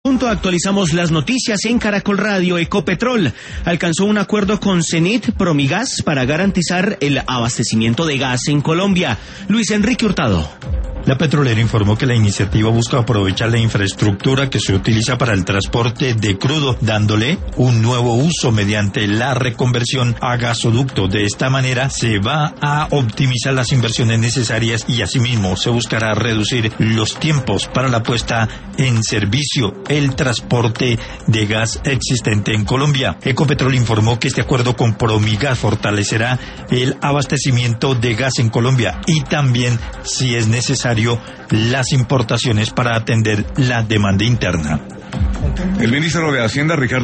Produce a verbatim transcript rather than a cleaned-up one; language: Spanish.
Actualizamos las noticias en Caracol Radio. Ecopetrol alcanzó un acuerdo con Cenit Promigas para garantizar el abastecimiento de gas en Colombia. Luis Enrique Hurtado. La petrolera informó que la iniciativa busca aprovechar la infraestructura que se utiliza para el transporte de crudo, dándole un nuevo uso mediante la reconversión a gasoducto. De esta manera se va a optimizar las inversiones necesarias y asimismo se buscará reducir los tiempos para la puesta en servicio el transporte de gas existente en Colombia. Ecopetrol informó que este acuerdo con Promigas fortalecerá el abastecimiento de gas en Colombia y también, si es necesario, las importaciones para atender la demanda interna. El ministro de Hacienda, Ricardo